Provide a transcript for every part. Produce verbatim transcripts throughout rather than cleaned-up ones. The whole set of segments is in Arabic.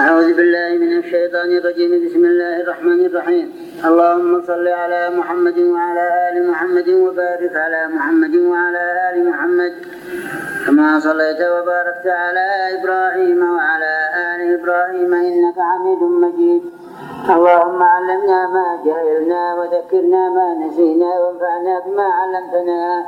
أعوذ بالله من الشيطان الرجيم. بسم الله الرحمن الرحيم. اللهم صل على محمد وعلى آل محمد وبارك على محمد وعلى آل محمد كما صليت وباركت على إبراهيم وعلى آل إبراهيم إنك حميد مجيد. اللهم علمنا ما جهلنا وذكرنا ما نسينا وانفعنا بما علمتنا.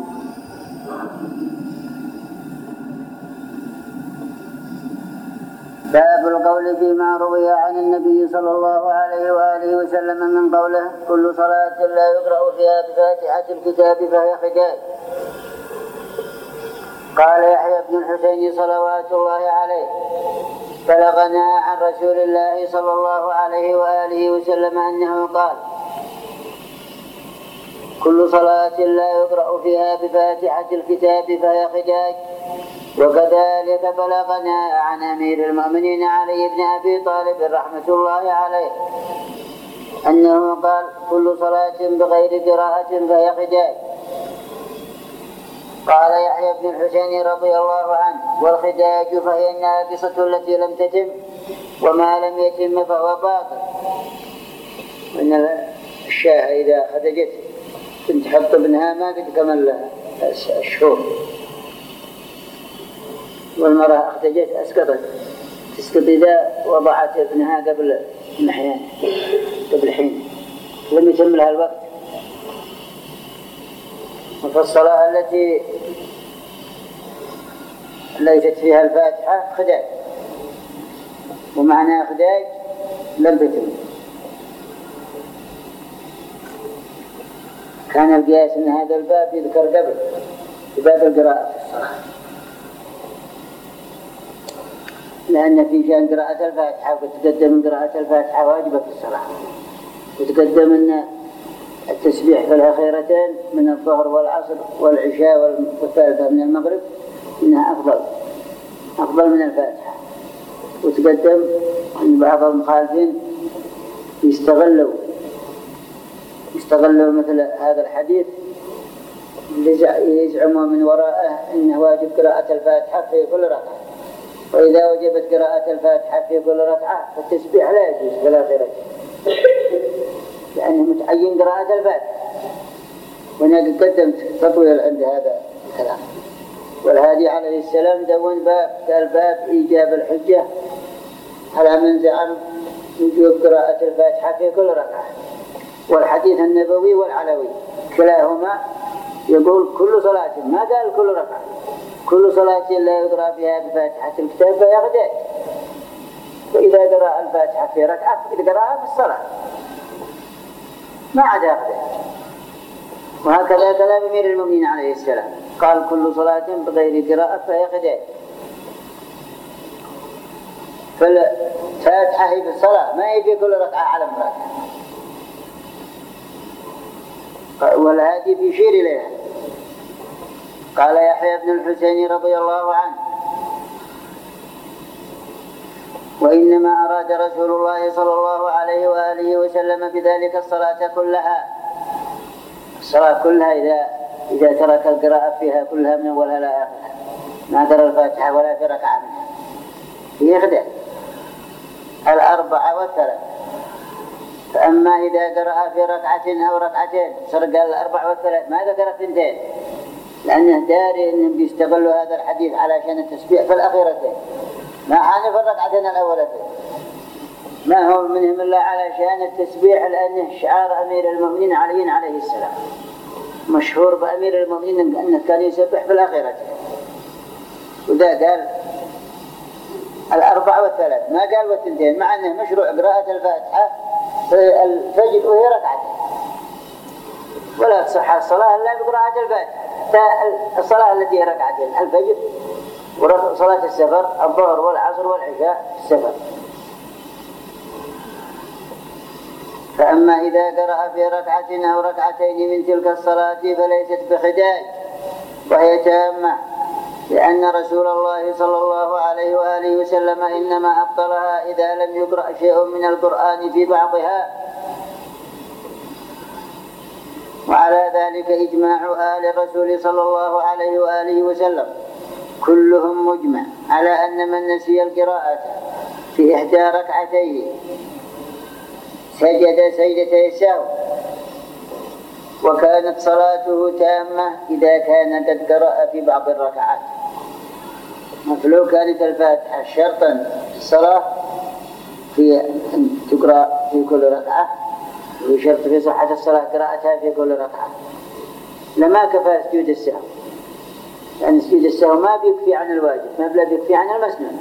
باب القول فيما روي عن النبي صلى الله عليه وآله وسلم من قوله: كل صلاة لا يقرأ فيها بفاتحة الكتاب فهي خداج. قال يحيى بن الحسين صلوات الله عليه: بلغنا عن رسول الله صلى الله عليه وآله وسلم أنه قال: كل صلاة لا يقرأ فيها بفاتحة الكتاب فهي خداج. وكذلك بلغنا عن أمير المؤمنين علي بن أبي طالب رحمة الله عليه أنه قال: كل صلاة بغير قراءة فهي خداج. قال يحيى بن الحسين رضي الله عنه: والخداج فهي الناقصة التي لم تتم، وما لم يتم فهو باطل. إن الشاة إذا خدجت كنت حط ابنها ما قد كمل لها الشهور، والمرأة اختجت أسقطت تسقط إذا وضعت ابنها قبل محيان قبل حين لم يتم لها الوقت. وفالصلاة التي ليست فيها الفاتحة خداج، ومعنى خداج لم تتم. كان القياس أن هذا الباب يذكر قبل باب القراءة في الصلاة، لأن في شأن قراءة الفاتحة وتقدم قراءة الفاتحة واجبة في الصلاة، وتقدم أن التسبيح في الأخيرتين من الظهر والعصر والعشاء والثالثة من المغرب إنها أفضل أفضل من الفاتحة. وتقدم أن بعض المخالفين يستغلوا يستغلوا مثل هذا الحديث يزعموا من وراءه إنه واجب قراءة الفاتحة في كل ركعة، وإذا وجبت قراءة الفاتحة في كل ركعة فالتسبيح لا يجوز في الآخرة، لأنه متعين قراءة الفاتحة. وأنا قدمت تطويل عند هذا الكلام. والهادي عليه السلام دون باب قال: باب إيجاب الحجة على من زعم وجوب قراءة الفاتحة في كل ركعة. والحديث النبوي والعلوي كلاهما يقول كل صلاة، ما قال كل ركعة. كل صلاة لا يقرأ فيها بفاتحة الكتاب فهي خداج. وإذا قرأ الفاتحة في ركعة يقرأها في الصلاة، ما عدا خداج. وهكذا كلام أمير المؤمنين عليه السلام قال: كل صلاة بغير قراءة فهي خداج. فالفاتحة هي في الصلاة، ما هي في كل ركعة على مراتب. والهادي بيشير إليها. قال يحيى بن الحسين رضي الله عنه: وإنما أراد رسول الله صلى الله عليه وآله وسلم بذلك الصلاة كلها. الصلاة كلها إذا إذا ترك القراءة فيها كلها من أولها لا آخرها، ما قرأ الفاتحة ولا في ركعة منها، هي خداج الأربعة والثلاث. فأما إذا قرأ في ركعة أو ركعتين صار قال الأربع والثلاث، ما ذكر اثنتين، لأنه داري أنهم بيستغلوا هذا الحديث علشان التسبيح في الأخيرتين، ما حان في الركعتين الأولتين، ما هو منهم إلا علشان التسبيح، لأنه شعار أمير المؤمنين علي عليه السلام مشهور بأمير المؤمنين أنه كان يسبح في الأخيرتين. وذا قال الأربع والثلاث، ما قال والثنتين، مع أنه مشروع قراءة الفاتحة في الفجر وهي ركعتين، ولا تصح الصلاة إلا بقراءة الفاتحة. الصلاة التي هي ركعتين الفجر وصلاة السفر الظهر والعصر والعشاء في السفر. فأما إذا قرأ في ركعة أو ركعتين من تلك الصلاة فليست بخداج وهي تامة، لأن رسول الله صلى الله عليه وآله وسلم إنما أبطلها إذا لم يقرأ شيء من القرآن في بعضها. وعلى ذلك إجماع آل الرسول صلى الله عليه وآله وسلم كلهم مجمع على أن من نسي القراءة في إحدى ركعتيه سجد سجدتي السهو، وكانت صلاته تامة إذا كان قد قرأ في بعض الركعات. فلو كانت الفاتحة شرطا في الصلاة في أن تقرأ في كل ركعة، وشرط في صحة الصلاة قراءتها في كل ركعة، لما كفى سجود السهو، لأن سجود السهو ما بيكفي عن الواجب، ما بلا بيكفي عن المسنون.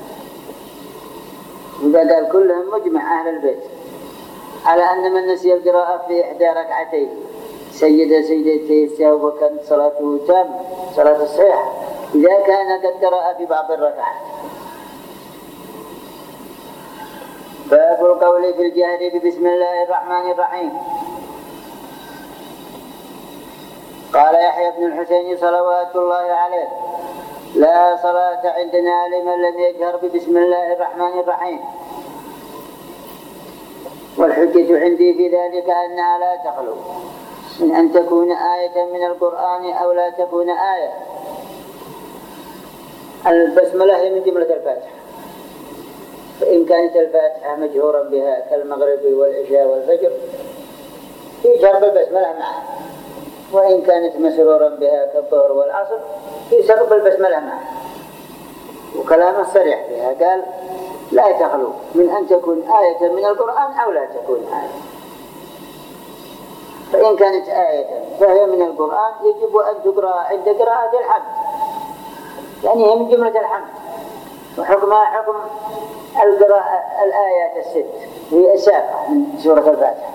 وإذا قال كلهم مجمع أهل البيت على أن من نسي القراءة في إحدى ركعتين سجد سجدتي السهو وكانت صلاته تامة، صلاة الصحيحة إذا كان قد قرأ في بعض الركعات. باب القول في الجهر بسم الله الرحمن الرحيم. قال يحيى بن الحسين صلوات الله عليه: لا صلاة عندنا لمن لم يجهر بسم الله الرحمن الرحيم، والحجة عندي في ذلك أنها لا تخلو من أن تكون آية من القرآن أو لا تكون آية. البسملة هي من جملة الفاتحة، فإن كانت الفاتحة مجهورا بها كالمغرب والعشاء والفجر يجهر بالبسملة معها، وإن كانت مسرورا بها كالظهر والعصر يسر بالبسملة معها. وكلامه صريح بها، قال لا تخلو من أن تكون آية من القرآن أو لا تكون آية. فإن كانت آية فهي من القرآن يجب أن تقرأ عند قراءة الحمد، يعني هي من جملة الحمد، وحكمها حكم القراءة الآيات الست هي السابعة من سورة الفاتحة،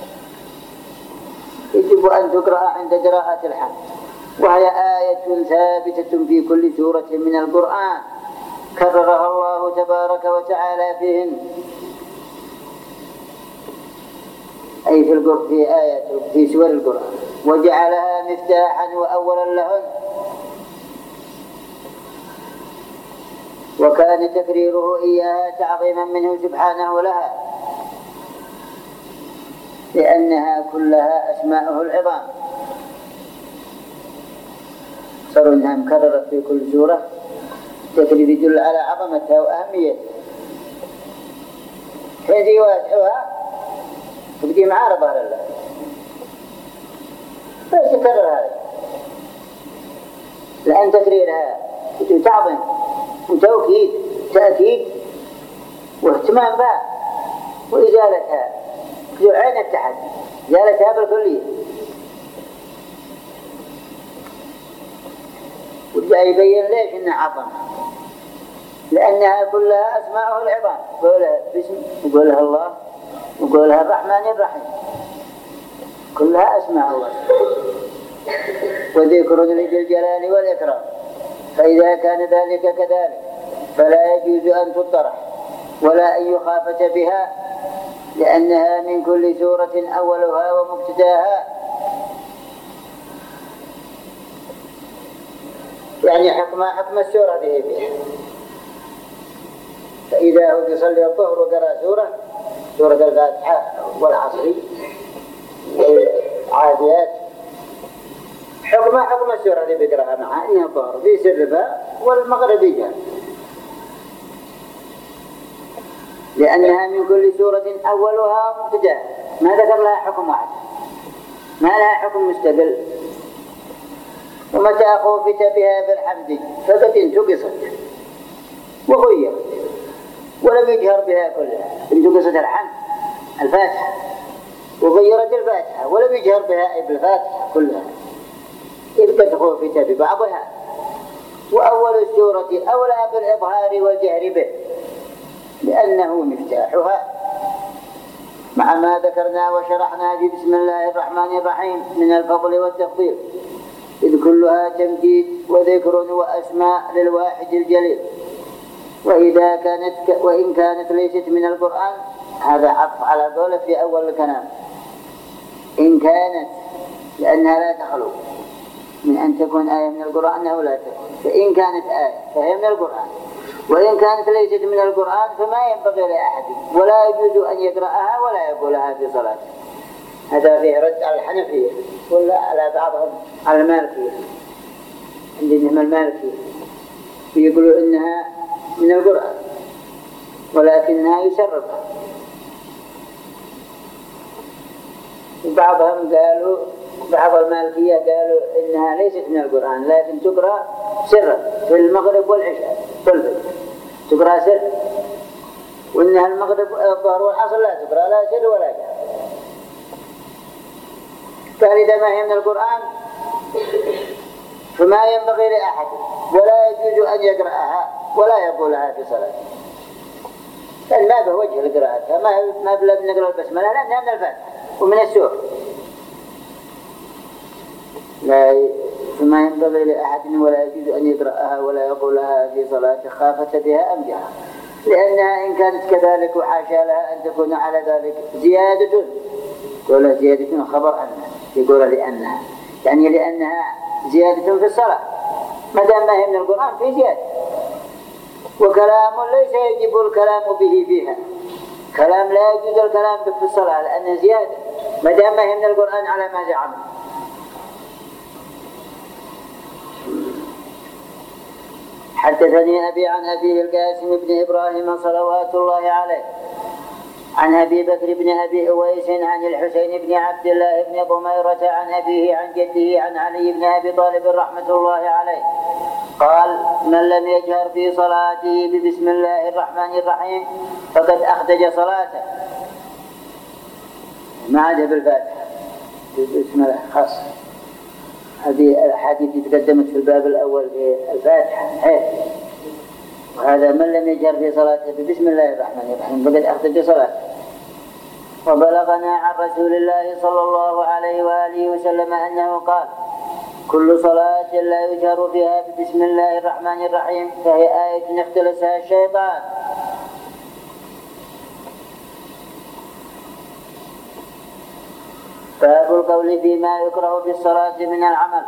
يجب أن تقرأ عند قراءة الحمد، وهي آية ثابتة في كل سورة من القرآن كررها الله تبارك وتعالى فيهن، أي في القرآن في آيات في سور القرآن، وجعلها مفتاحا وأولا لهن، وكان تكريره إياها تعظيما منه سبحانه لها، لأنها كلها أسماءه العظام. صار إنها مكررة في كل سورة، تكرير يدل على عظمتها وأهميتها. هذه واسعها تبقي معارضة لله، فايش يكرر هذا؟ لأن تكريرها تعظم وتوكيد تأكيد واهتمام بها، وإزالتها عين التحدي، إزالتها بالكلية. وجاء يبين ليش إنها عظمة، لأنها كلها أسماءه العظام، قولها باسم وقولها الله وقولها الرحمن الرحيم، كلها أسماء الله وذكر ذي الجلال والإكرام. فإذا كان ذلك كذلك فلا يجوز أن تطرح ولا أن يخافت بها، لأنها من كل سورة أولها ومبتداها، يعني حكم حكم السورة به بها. فإذا هو يصلي الظهر وقرأ سورة سورة الفاتحة والعصر والعاديات، حكم حكم السورة اللي بيقرأها معها إنها الظهر في سرها والمغربية، لأنها من كل سورة أولها مبتداها، ما ذكر لها حكم واحد، ما لها حكم مستقل. ومتى خوفت بها بالحمد فقد انتقصت وغيرت ولم يجهر بها كلها، انتقصت الحمد الفاتحة وغيرت الفاتحة ولم يجهر بها أي بالفاتحة كلها، إذ قد خوفت ببعضها. وأول السورة أولى بالإظهار والجهر به، لأنه مفتاحها، مع ما ذكرنا وشرحنا في بسم الله الرحمن الرحيم من الفضل والتفضيل، إذ كلها تمجيد وذكر وأسماء للواحد الجليل. وإذا كانت ك... وإن كانت ليست من القرآن، هذا عطف على قوله في أول الكلام، إن كانت، لأنها لا تخلو من أن تكون آية من القرآن أو لا تكون. فإن كانت آية فهي من القرآن، وإن كانت ليست من القرآن فما ينبغي لأحد ولا يجوز أن يقرأها ولا يقولها في صلاته. هذا فيه رد على الحنفية ولا على بعضهم على المالكية، عندهم المالكية يقولوا إنها من القرآن، ولكنها يسربها. بعضهم قالوا بعض المالكية قالوا إنها ليست من القرآن، لكن تقرأ سرا في المغرب والعشاء طلبت تقرأ سر، وإنها المغرب الظهر والعصر لا تقرأ لا سر ولا جهر. قال إذا ما هي من القرآن فما ينبغي لأحد ولا يجوز أن يقرأها ولا يقولها في صلاته، لأن ما به وجه لقراءتها، ما ما بلد نقرأ البسملة لأنها من الفاتحة ومن السور. لا فما ينبغي لأحد ولا يجوز أن يقرأها ولا يقولها في صلاته خافة بها أم جهر، لأنها إن كانت كذلك وحاشا لها أن تكون على ذلك زيادة، تقول زيادة خبر عنها، يقول لأنها يعني لأنها زيادة في الصلاة، ما دام ما هي من القرآن في زيادة. وكلام ليس يجب الكلام به فيها، كلام لا يجوز الكلام به في الصلاة لأنه زيادة ما دام ما هي من القرآن على ما زعم. حدثني أبي عن أبي القاسم بن إبراهيم صلوات الله عليه عن أبي بكر بن أبي أويس عن الحسين بن عبد الله بن ضميرة عن أبيه عن جده عن علي بن أبي طالب رحمة الله عليه قال: من لم يجهر في صلاته ببسم الله الرحمن الرحيم فقد أخدج صلاته. ما عدا بالفاتحة بسم الله خاص. هذه الحديث تقدمت في الباب الأول في الفاتحة حيث وهذا من لم يجهر في صلاته ببسم الله الرحمن الرحيم فقد أخدج صلاته. وبلغنا عن رسول الله صلى الله عليه وآله وسلم أنه قال: كل صلاة لا يجهر فيها ببسم الله الرحمن الرحيم فهي آية اختلسها الشيطان. باب القول فيما يكره في الصلاة من العمل.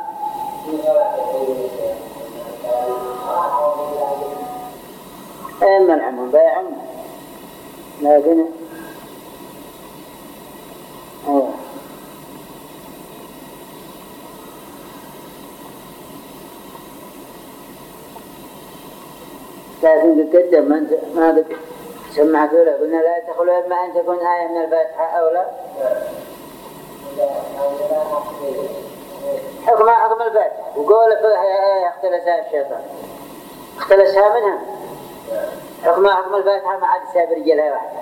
أما العمل بيعم لكن أوه. لكن تقدم ما سمعت له قلنا لا تخلو إما أن تكون آية من الفاتحة أو لا حكم حكم الفاتحة وقول فيها اختلسها الشيطان اختلسها منها حكم حكم الفاتحة ما عاد السابر رجلها واحدة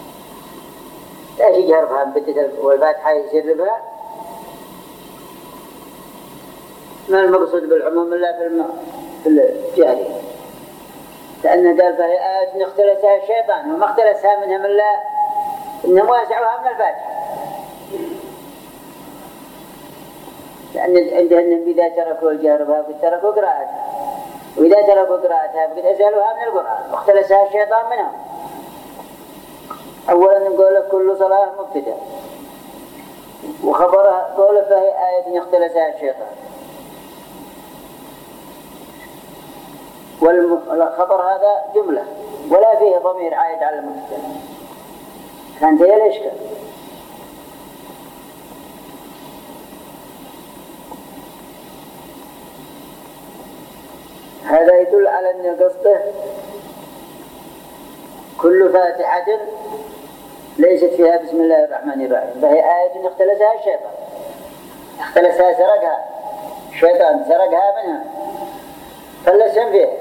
لا يجهر بها بدت والفاتحة يسر بها. ما المقصود بالعموم إلا في الجارية لأنه قال فهي آية اختلسها الشيطان وما اختلسها منها من لا إنه واسعها من الفاتحة لأن عندهم إذا تركوا الجهر بها قد تركوا قراءتها وإذا تركوا قراءتها قد أزالوها من القرآن واختلسها الشيطان منهم. أولا نقول كل صلاة مبتدأ وخبرها قول فهي آية اختلسها الشيطان والخبر هذا جملة ولا فيه ضمير عائد على المبتدأ كانت هي الإشكال. هذا يدل على أن قصده كل فاتحة ليست فيها بسم الله الرحمن الرحيم فهي آية اختلسها الشيطان اختلسها سرقها الشيطان سرقها منها فلسن فيها.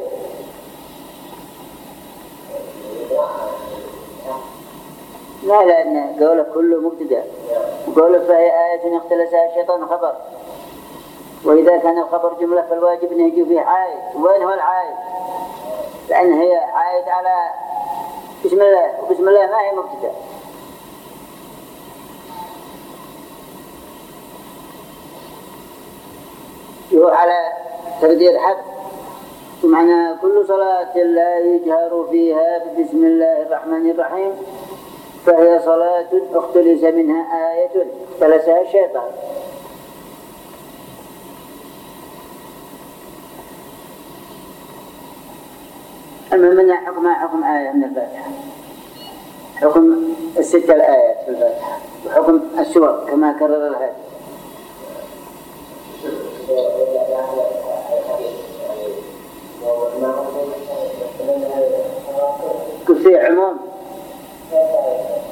لا لأن قوله كله مبتدأ وقوله فهي آية اختلسها الشيطان خبر وإذا كان الخبر جملة فالواجب أن يجي فيه عائد. وين هو العائد؟ لأن هي عائد على بسم الله وبسم الله ما هي مبتدأ. يروح على تقدير حد معنى كل صلاة لا يجهر فيها بسم الله الرحمن الرحيم فهي صلاة اختلس منها آية اختلسها الشيطان. أما منع حكم حكم آية من الفاتحة حكم الستة الآيات في الفاتحة وحكم السور كما كرر الهادي. كل في عموم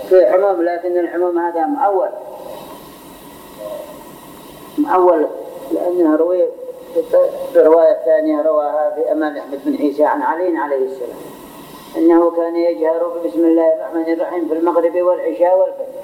في حموم، لكن الحموم هذا مؤول مؤول لأنها روي في رواية ثانية رواها في أمال أحمد بن عيسى عن علي عليه السلام أنه كان يجهر بسم الله الرحمن الرحيم في المغرب والعشاء والفجر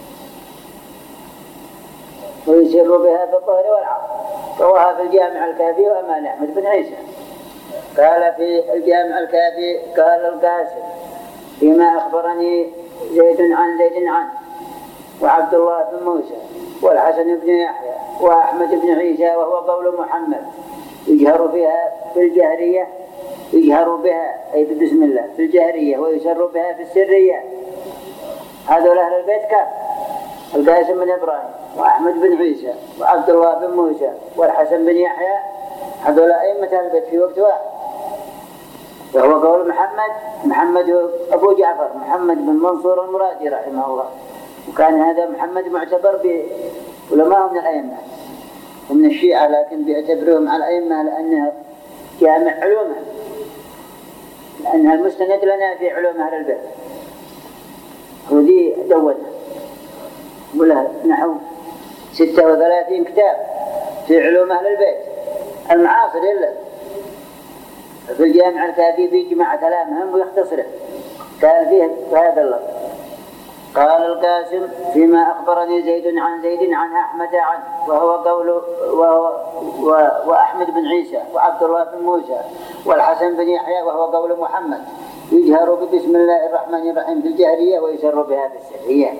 ويسر بها في الظهر والعصر. رواها في الجامع الكافي وأمال أحمد بن عيسى. قال في الجامع الكافي قال القاسم فيما أخبرني زيد عن زيد عن وعبد الله بن موسى والحسن بن يحيى وأحمد بن عيسى وهو قول محمد يجهر فيها في الجهرية يجهر بها أي بسم الله في الجهرية ويسر بها في السرية. هذول أهل البيت كان القاسم بن إبراهيم وأحمد بن عيسى وعبد الله بن موسى والحسن بن يحيى، هذول أئمة أهل البيت في وقت واحد. وهو قول محمد محمد أبو جعفر محمد بن منصور المرادي رحمه الله. وكان هذا محمد معتبر بعلماء من الأئمة ومن الشيعة، لكن بيعتبرهم على الأئمة لأنها جامع علومها، لأنها المستند لنا في علوم أهل البيت. وذي دونها وله نحو ستة وثلاثين كتاب في علوم أهل البيت المعاصر إلا في الجامع الكافي بيجمع كلامهم ويختصره. قال فيه هذا اللفظ قال القاسم فيما أخبرني زيد عن زيد عن أحمد عن وهو قول وهو وأحمد بن عيسى وعبد الله بن موسى والحسن بن يحيى وهو قول محمد يجهر بسم الله الرحمن الرحيم في الجهرية ويسر بها في السرية.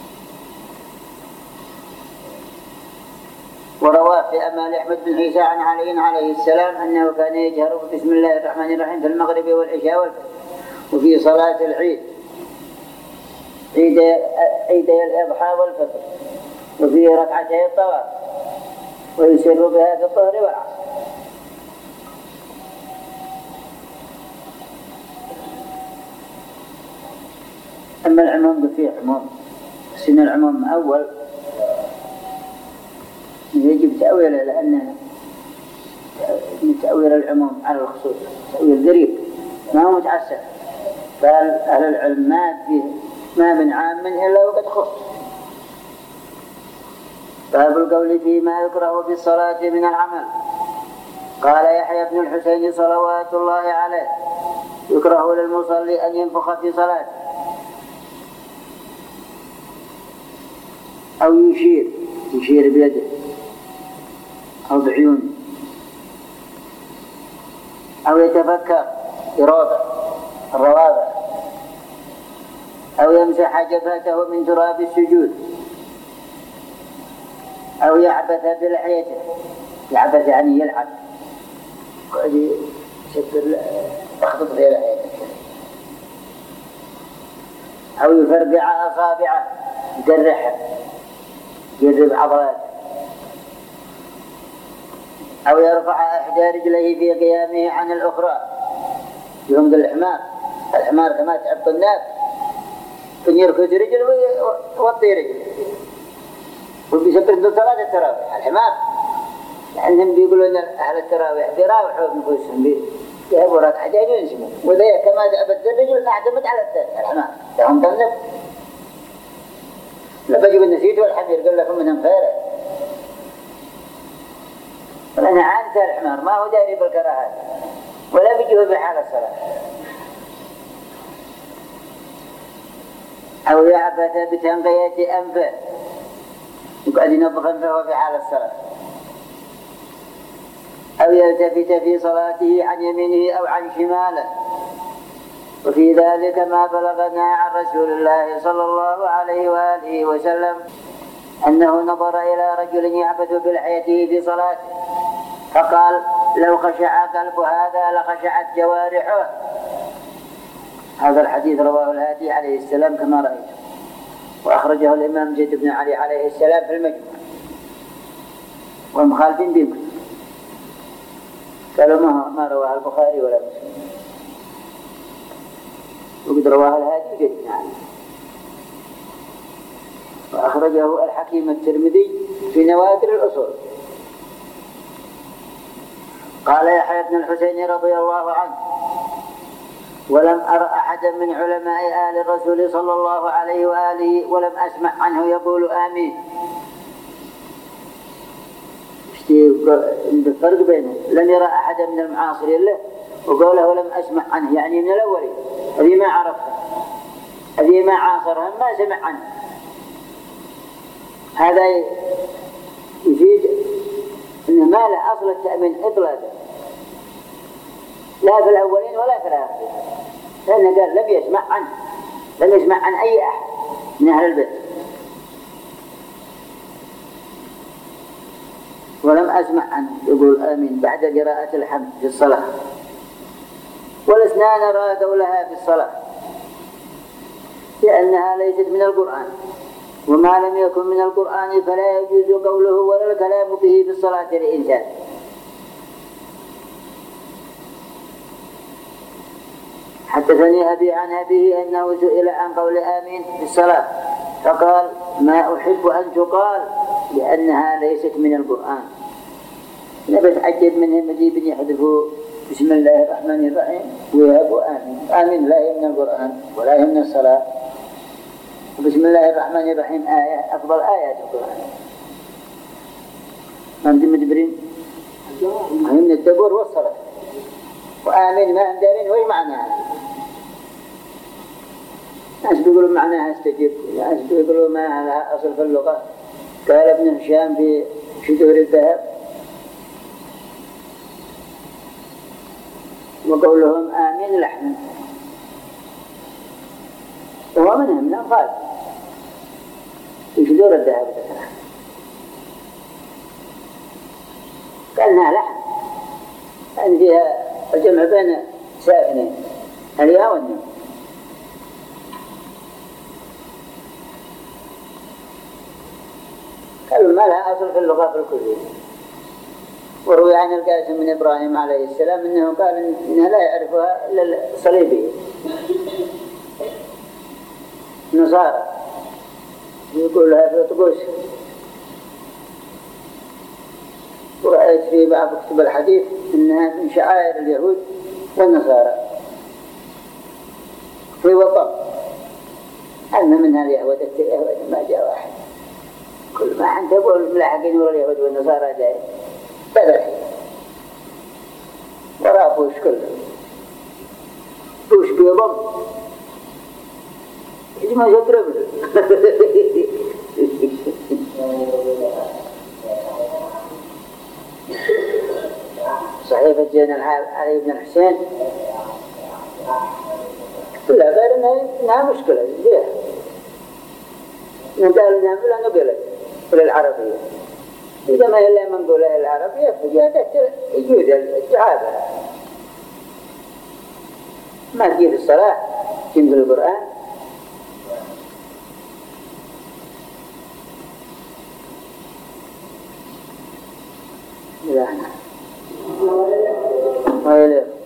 ورواه في أمال أحمد بن عيسى عن علي عليه السلام أنه كان يجهر بسم الله الرحمن الرحيم في المغرب والعشاء والفجر وفي صلاة العيد عيدي, عيدي الإضحى والفطر وفي ركعتي الطواف ويسر بها في الظهر والعصر. أما العموم فيه عموم سن العموم أول يجب تأويله لأنه تأويل العموم على الخصوص تأويل قريب ما هو متعسف. قال أهل العلم ما فيه ما من عام إلا وقد خص. باب القول فيما يكره في الصلاة من العمل. قال يحيى بن الحسين صلوات الله عليه يكره للمصلي أن ينفخ في صلاته أو يشير يشير بيده أو بعيونه أو يتفكر إرادة الروابع أو يمسح جبهته من تراب السجود أو يعبث بلحيته. يعبث يعني يلعب قاعد يشبر يخطط في لحيته أو يفرقع أصابعه يجرحها يجرب عضلاته أو يرفع إحدى رجليه في قيامه عن الأخرى يهم الحمار. الحمار كما تعب الناس يركض رجل ويوطي رجل وبيسبر من صلاة التراويح. الحمار لأنهم بيقولون أهل التراويح بيراوحوا بنفسهم بيهبوا ركعتين وينسموا وذا كما تعبت الرجل نعتمد على الثاني. الحمار لهم طنب لبجوا النسيت والحمير قال لكم منهم خيرا. لأن عادة الحمار ما هو داري بالكراهات ولا بيجيه بحال الصلاة. أو يعبث بتنقية أنفه وقاعد ينظف أنفه في حال الصلاة. أو يلتفت في صلاته عن يمينه أو عن شماله. وفي ذلك ما بلغنا عن رسول الله صلى الله عليه وآله وسلم أنه نظر إلى رجل يعبث بلحيته في صلاته فقال لو خشع قلب هذا لخشعت جوارحه. هذا الحديث رواه الهادي عليه السلام كما رأيت وأخرجه الإمام زيد بن علي عليه السلام في المجمع والمخالفين بهم قالوا ما رواه البخاري ولا مسلم وقد رواه الهادي زيد بن علي وأخرجه الحكيم الترمذي في نوادر الأصول. قال يحيى بن الحسين رضي الله عنه ولم أرى أحدا من علماء آل الرسول صلى الله عليه وآله ولم أسمع عنه يقول آمين. الفرق بينه لم يرى أحدا من المعاصرين له وقوله ولم أسمع عنه، يعني من الأولين هذه ما عرفها، هذه ما عاصرها ما سمع عنه. هذا يفيد أنه ما له أصل التأمين إطلاقا، لا في الأولين ولا في الآخرين، لأنه قال لم يسمع عنه، لم يسمع عن أي أحد من أهل البيت. ولم أسمع عنه يقول آمين بعد قراءة الحمد في الصلاة. ولسنا نرى قولها في الصلاة لأنها ليست من القرآن، وما لم يكن من القرآن فلا يجوز قوله ولا الكلام به في الصلاة لإنسان. حدثني أبي عن أبيه أنه سئل عن قول آمين في الصلاة فقال ما أحب أن تقال لأنها ليست من القرآن. نبت عجب منهم مجيب يحذفوا بسم الله الرحمن الرحيم ويهبوا آمين. آمين لا هي من القرآن ولا هي من الصلاة، وبسم الله الرحمن الرحيم آية أفضل آيات القرآن. أنتم مدبرين هي من الدبور والصلاة، وآمين ما هم دارين وإيش معناها. ناس بيقولوا معناها استجب، ناس بيقولوا ما لها أصل في اللغة. قال ابن هشام في شذور الذهب وقولهم آمين لحن، وهو منهم من أنفال في شذور الذهب قالنا لحن، يعني فيها الجمع بين ساكنين الياء والنون. قالوا ما لها أصل في اللغة في الكلية. وروي عن القاسم من إبراهيم عليه السلام أنه قال إنها لا يعرفها إلا الصليبي نصارى يقول لها في طقوس. ورأيت في بعض كتب الحديث أنها من شعائر اليهود والنصارى في وطن، أن منها اليهود اليهود ما جاء واحد، كل ما حد تقول ملاحقين ورا اليهود والنصارى جاي بدل وراء بوش كله بوش بيضم إيش ما يضرب صحيفة زين علي بن الحسين لا غير إنها مشكلة فيها نقال إنها بلا نقلت بلا العربية. إذا ما إلا من قولها العربية فجاءت يجوز الجعابة ما تجي في الصلاة تجي في القرآن. لا لا